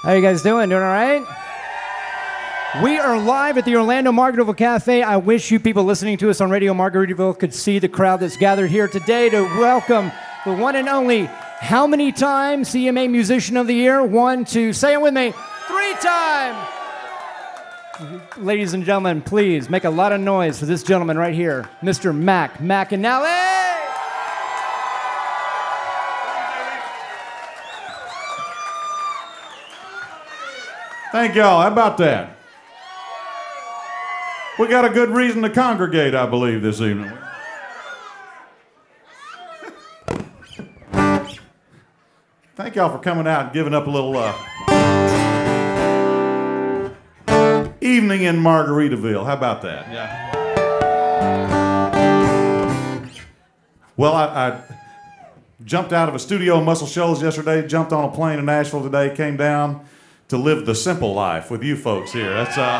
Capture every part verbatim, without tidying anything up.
How you guys doing? Doing all right? We are live at the Orlando Margaritaville Cafe. I wish you people listening to us on Radio Margaritaville could see the crowd that's gathered here today to welcome the one and only how many time C M A Musician of the Year? One, two, say it with me, three time! Ladies and gentlemen, please make a lot of noise for this gentleman right here, Mister Mac McAnally! Thank y'all. How about that? We got a good reason to congregate, I believe, this evening. Thank y'all for coming out and giving up a little uh, evening in Margaritaville. How about that? Yeah. Well, I, I jumped out of a studio in Muscle Shoals yesterday, jumped on a plane in Nashville today, came down to live the simple life with you folks here. That's uh.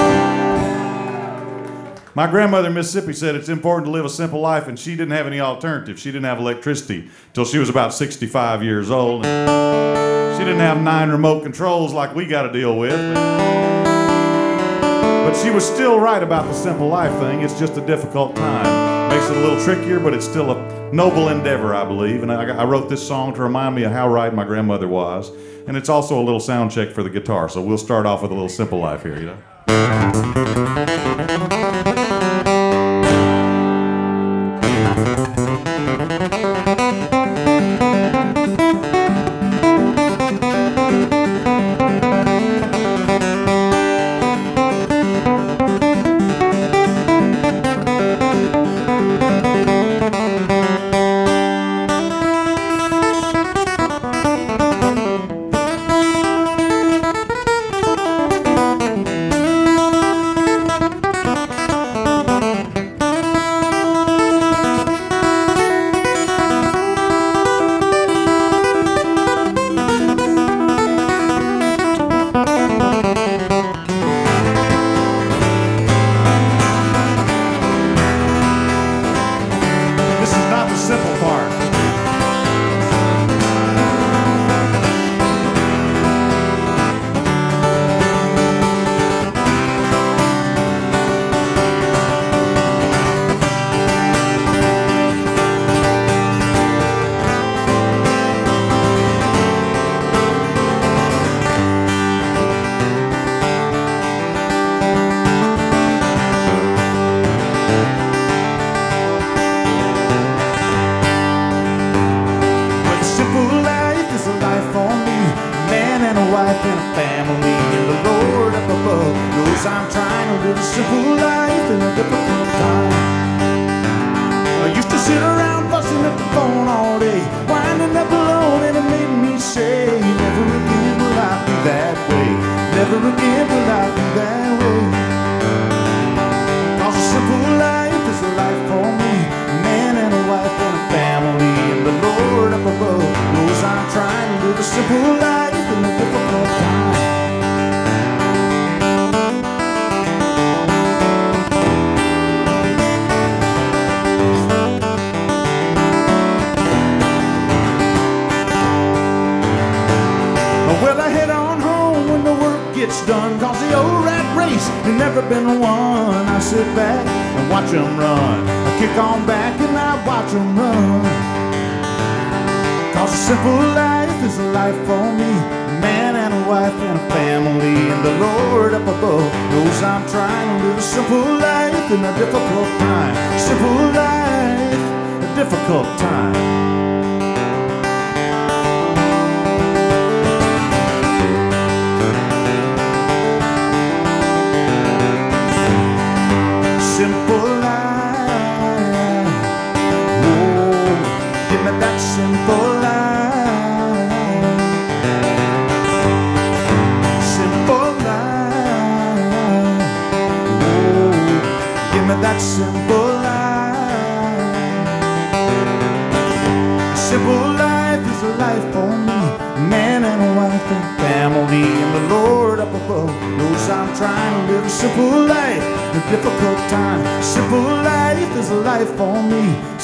My grandmother in Mississippi said it's important to live a simple life, and she didn't have any alternative. She didn't have electricity till she was about sixty-five years old. And she didn't have nine remote controls like we got to deal with. But, but she was still right about the simple life thing. It's just a difficult time. Makes it a little trickier, but it's still a noble endeavor, I believe. And I, I wrote this song to remind me of how right my grandmother was. And it's also a little sound check for the guitar, so we'll start off with a little simple life here, you know?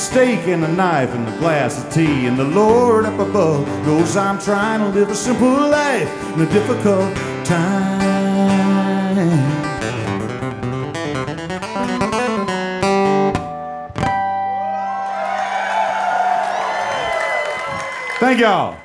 steak and a knife and a glass of tea. And the Lord up above knows I'm trying to live a simple life in a difficult time. Thank y'all.